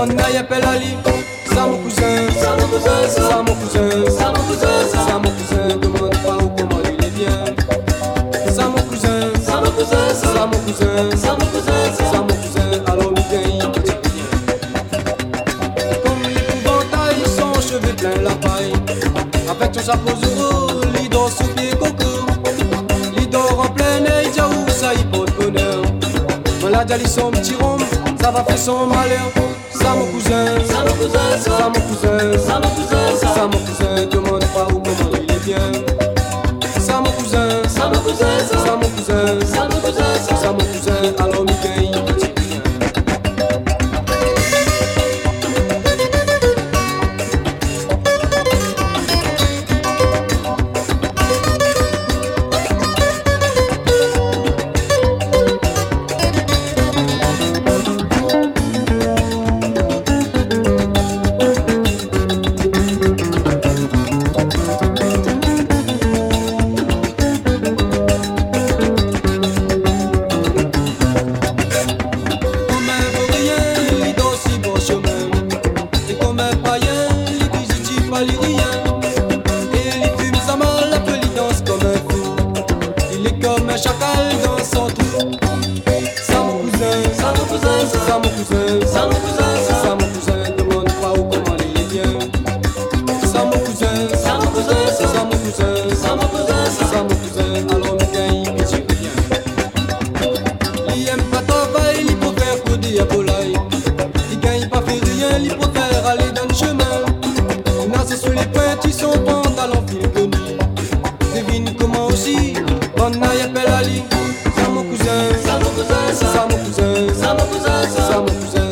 Bonnaï appelle Ali, ça mon cousin, ça mon cousin, ça mon cousin, ça mon cousin, ça mon cousin, demande pas où comment il est bien. Ça mon cousin, ça mon cousin, ça mon cousin, ça mon cousin, ça mon cousin, alors il vient, il dit bien. Comme l'épouvantail, son cheveu plein la paille, avec son chapeau zéro, il dort sous pied coco, il dort en plein air, où ça y porte bonheur. Malade Ali son petit rhum, ça va faire son malheur. Ça mon cousin, ça mon cousin, ça mon cousin, ça mon cousin, ça mon cousin, demande pas où comment il est bien. Ça mon cousin, ça mon cousin, ça mon cousin, ça mon cousin, ça mon cousin, alors Miguel, il dit bien. Comme un chacal dans son trou. Ça mon cousin, ça mon cousin, ça mon cousin, ça mon cousin, ça mon cousin, demande pas où comment il est bien. Ça mon cousin, ça mon cousin, ça mon cousin, ça mon cousin, ça mon cousin, alors nous gagne, il dit rien. Il aime pas travailler, il préfère pour dire volaille. Il gagne pas fait rien, il préfère aller dans le chemin. Il nasse sous les pointes, ils sont pantalons fil connu. Devine comment aussi. Bonnaï appelle Ali, ça mon cousin, ça mon cousin, ça mon cousin, ça mon cousin, ça mon cousin.